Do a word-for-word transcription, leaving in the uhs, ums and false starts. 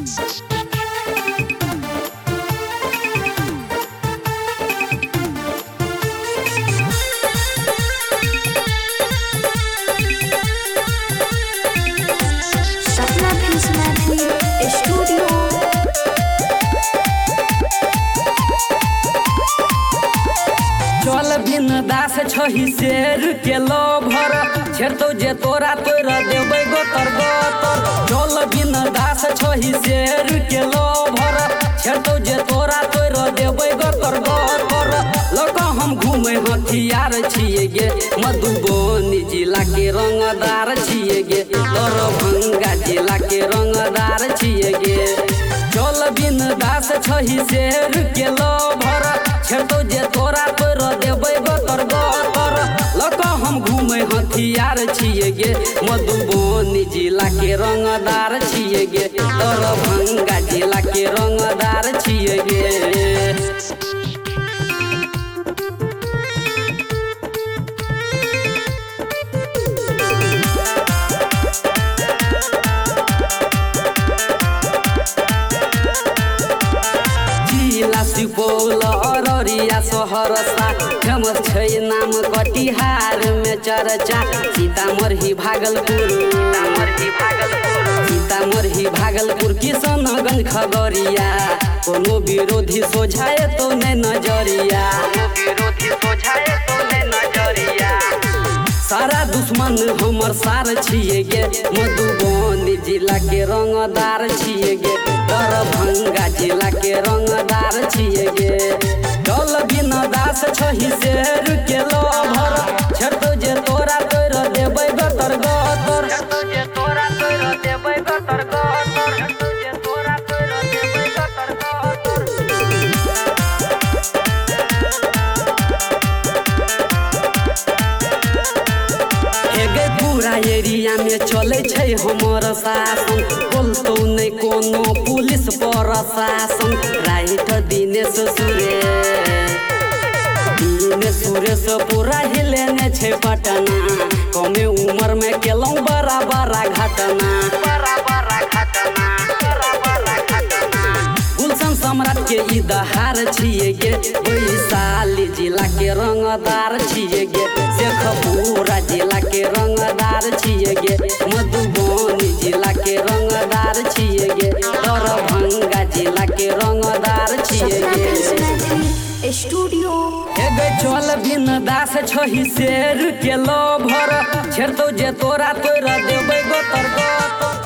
चल बिन दास छही शेर के लोभर छेतो जे तोरा तोरा देबै गोतर गोतर। चल बिन दास छही शेर के लोभर छेतो जे तोरा तोरा देबै गोतर गोतर। लक हम घूमे हथियार छिए गे मधुबनी जिला के रंगदार छिए गे दरभंगा जिला के रंगदार छिए गे। चल बिन दास छही शेर के लोभर छेतो जे तोरा तोरा देबै गोतर गोतर। लक हम घूमे हथियार छिए गे मधुबनी जिला के रंगदार छिए गे दरभंगा जिला के रंगदार छिए गे। जिला सुपौल अररिया सहरसा फेमस छै नाम कटिहार में चर्चा। सीतामढ़ी भागलपुर सीतामढ़ी भागलपुर सीतामढ़ी भागलपुर किशनगंज खगड़िया कोनो विरोधी सोझाए तो नहीं नजरिया विरोधी सोझाए तो नहीं नजरिया। सारा दुश्मन हमर सार छिए गे मधुबनी जिला के रंगदार छिए गे दरभंगा जिला के रंगदार छिए गे। चल बिन दास छही शेर के लोभर छेतो जे तोरा तोरा देबै गोतर गोतर। छेतो जे तोरा तोरा देबै गोतर गोतर। छेतो जे तोरा तोरा देबै गोतर गोतर। पूरा एरिया में चले छै हमर शासन बोलतो नहीं कोनो पुलिस प्रशासन। राइट दिनेश सुरेश दिनेश सुरेश पूरा हिलेने छै पटना कमे उम्र में केलौं बड़ा बड़ा घटना बड़ा बड़ा घटना बड़ा बड़ा घटना। गुलशन सम्राट के ई दहार छिए गे वैशाली जिला के रंगदार छिए गे शेखपुरा जिला के रंगदार छिए गे मधुबनी जिला के रंगदार छिए गे दरभंगा जिला के रंगदार छिए गे। स्टूडियो एगे चल बिन दास छही शेर के लोभर छेतो जे तोरा तोरा देबै गोतर गोतर।